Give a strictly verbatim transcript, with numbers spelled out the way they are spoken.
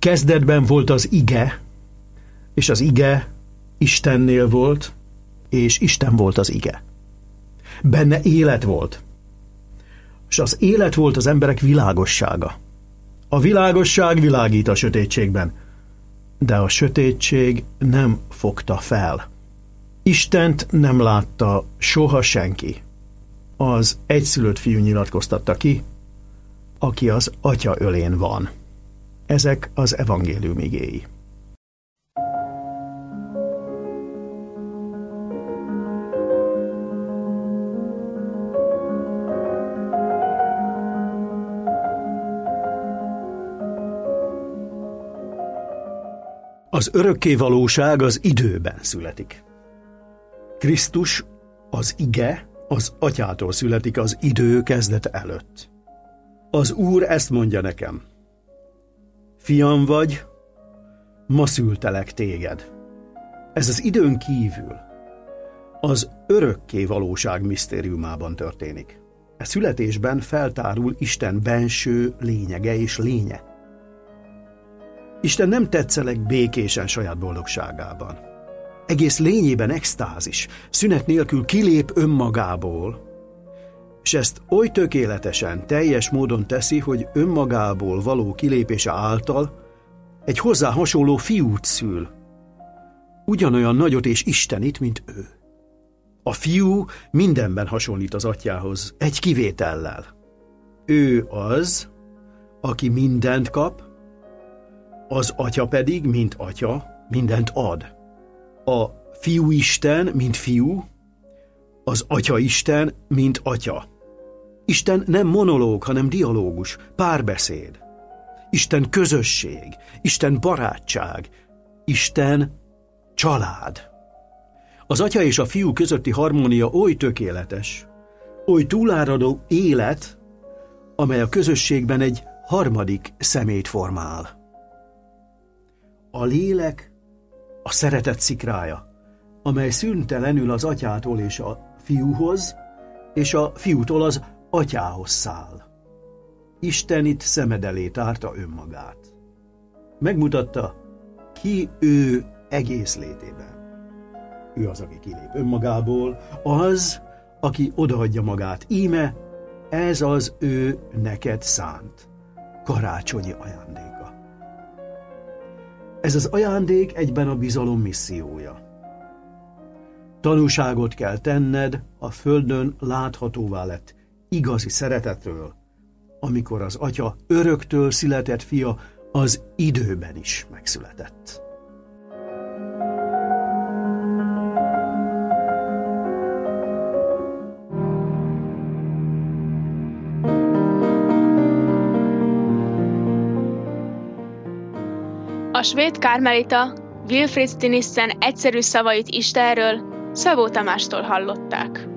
Kezdetben volt az ige, és az ige Istennél volt, és Isten volt az ige. Benne élet volt, és az élet volt az emberek világossága. A világosság világít a sötétségben, de a sötétség nem fogta fel. Istent nem látta soha senki. Az egyszülött fiú nyilatkoztatta ki, aki az Atya ölén van. Ezek az evangélium igéi. Az örökkévalóság az időben születik. Krisztus, az ige, az Atyától születik az idő kezdete előtt. Az Úr ezt mondja nekem: fiam vagy, ma szültelek téged. Ez az időn kívül az örökkévalóság misztériumában történik. E születésben feltárul Isten benső lényege és lénye. Isten nem tetszeleg békésen saját boldogságában. Egész lényében extázis, szünet nélkül kilép önmagából, és ezt oly tökéletesen, teljes módon teszi, hogy önmagából való kilépése által egy hozzá hasonló fiút szül. Ugyanolyan nagyot és istenit, mint ő. A fiú mindenben hasonlít az atyához, egy kivétellel. Ő az, aki mindent kap, az atya pedig, mint atya, mindent ad. A fiú Isten, mint fiú, az atya Isten, mint atya. Isten nem monológ, hanem dialógus, párbeszéd. Isten közösség, Isten barátság, Isten család. Az atya és a fiú közötti harmónia oly tökéletes, oly túláradó élet, amely a közösségben egy harmadik személyt formál. A lélek a szeretet szikrája, amely szüntelenül az atyától és a fiúhoz, és a fiútól az atyához száll. Isten itt szemed elé tárta önmagát. Megmutatta, ki ő egész létében. Ő az, aki kilép önmagából, az, aki odaadja magát. Íme, ez az ő neked szánt karácsonyi ajándéka. Ez az ajándék egyben a bizalom missziója. Tanúságot kell tenned a földön láthatóvá lett igazi szeretetről, amikor az atya öröktől született fia az időben is megszületett. A svéd karmelita Wilfrid Stinissen egyszerű szavait Istenről Szabó Tamástól hallották.